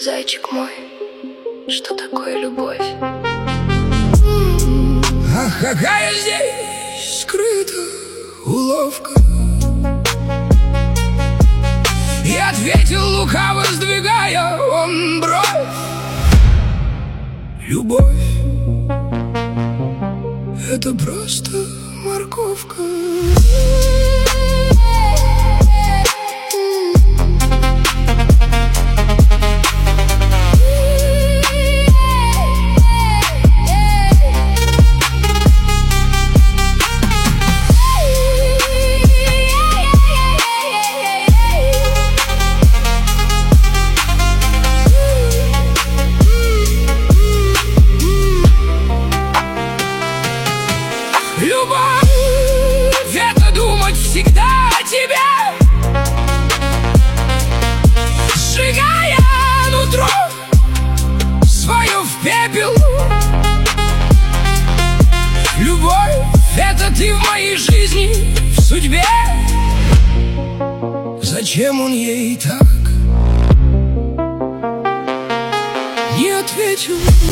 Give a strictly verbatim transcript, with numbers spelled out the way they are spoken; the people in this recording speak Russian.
Зайчик мой, что такое любовь? Ах, какая здесь скрыта уловка. И ответил лукаво, сдвигая он бровь: любовь — это просто морковка. Любовь — это думать всегда о тебе, сжигая нутро свое в пепел. Любовь — это ты в моей жизни, в судьбе. Зачем он ей так? Не ответил.